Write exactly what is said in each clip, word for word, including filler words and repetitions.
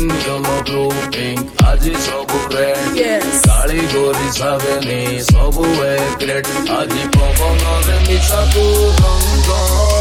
Indigo blue pink aji sobu red Yes. Kali gori sabeni sobu ek red aji pavonore misaku ranga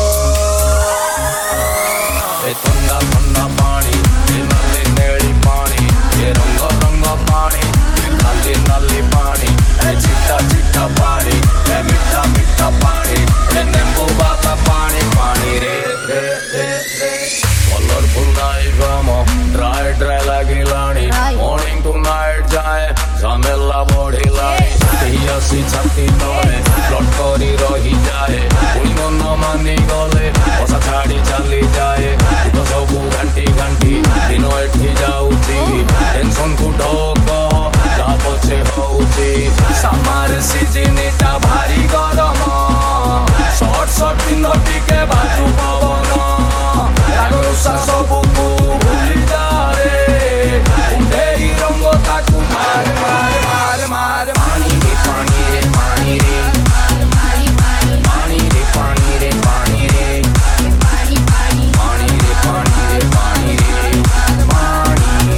e thanda thanda pani e nali neli pani e ranga ranga pani e nali nali pani e chitta chitta pani e mitta mitta pani e nembu bata pani pani re re re re colorful night drama dry dry lagilani morning to night jaye zamella bodhilani tiyasi chatti tole plot kori rahi jaye koi mona mani gole osa chhadi chali jaye to sobu ghanti ghanti dino ethi jauchi tension ku dhoko ja poche hauchi samar season eta bhari garama short short pino tike baju pavana ragusa sobu ku bhuli jare unde hi rango taku mar mar mar mar pani re pani re pani re pani pani pani re pani re pani re pani pani pani re pani re pani re pani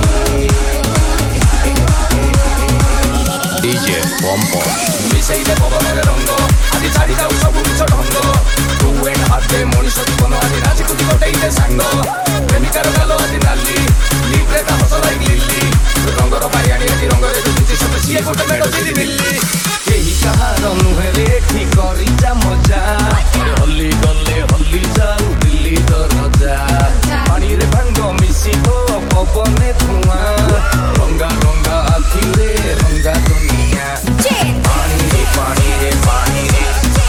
re D J Pompo misei de pogo mere rongo adi chadi dau sobu bicho rongo tu en hatte monisho kono adi raji kuti kotei de sango premikar galo adi nalli libre ta hoso like lilli rongoro bayani adi rongore tu bichi sobe siye kote medo chidi billi kehi kaharo nuhere thik kori ja moja holli golle holli jau dilli to raja pani re bhango misi ho popone dhua ronga ronga akhire ronga duniya pani re pani re pani re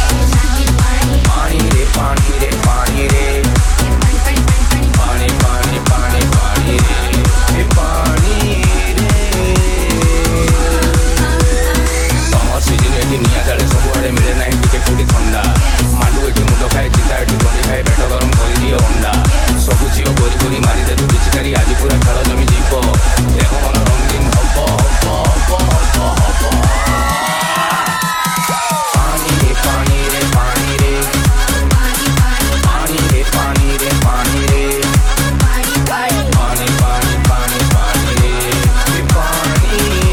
pani re pani re pani re pani pani pani pani re e pani re summer season eti niya jale sobu ade mile nahi tike kudi thanda mandu eti mundo khae chita eti gori khae peto garam kori diye onda sobu jio gori gori mari de tu bichikari aji pura khalo jami jibo dekho mano rongin hobbo hobbo hobbo hobbo hobbo pani re pani re pani re pani re pani re pani re pani pani pani pani pani re e pani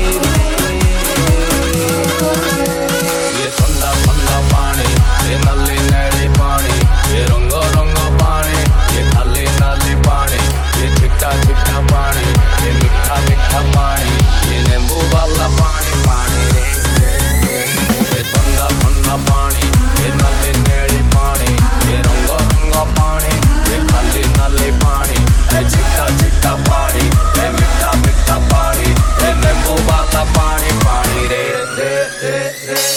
ye thanda thanda pani e nalli neli pani e rongo rongo pani e nalli nalli pani e chitta chitta pani e mittha mittha pani e nembu balla pani pani re e thanda thanda pani e nalli neli pani e rongo rongo pani e nalli nalli pani e chitta chitta pani e mittha mittha pani e nembu balla pani pani re re re re